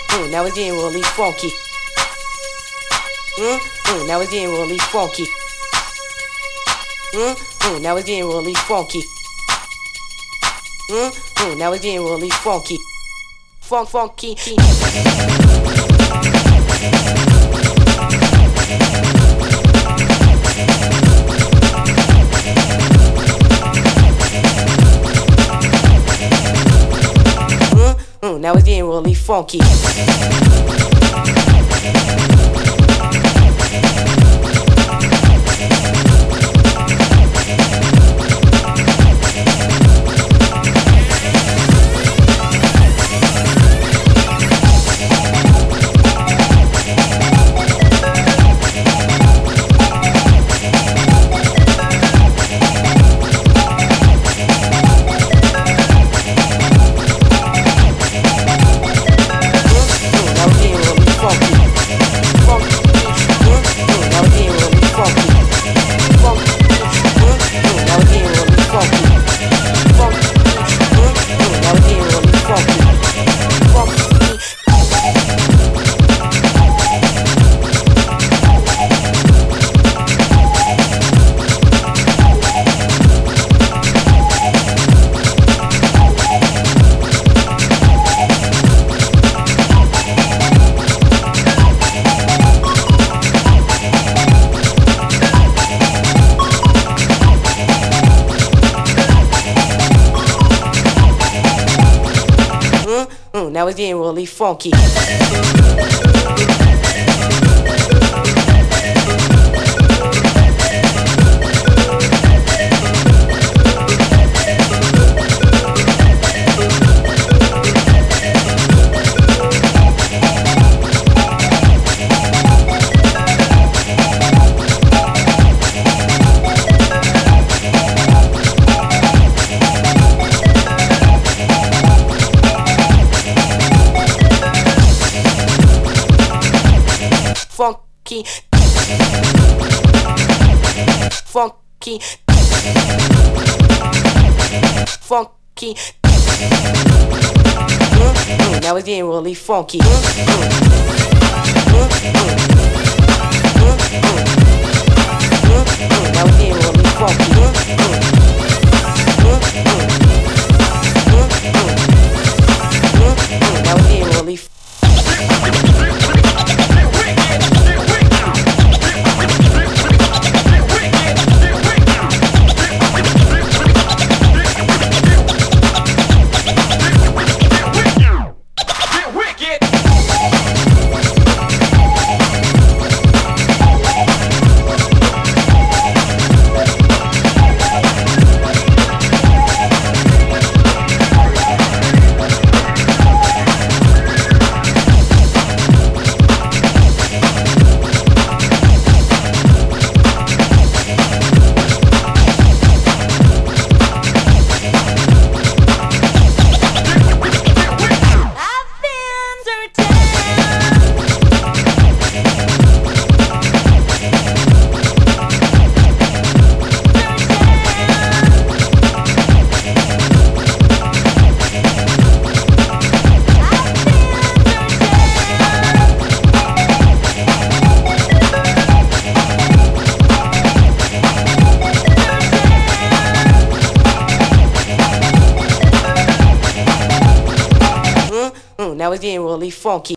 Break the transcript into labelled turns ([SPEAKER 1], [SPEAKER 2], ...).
[SPEAKER 1] Now it's getting really funky. Now it's getting really funky. Now it's getting really funky. Now it's getting really funky. Funky. Now it's getting really funky. Now it's getting really funky. Funky, funky, funky. Now it's getting really funky. Now it's getting really funky. Now it's getting really funky. Now it's getting really funky.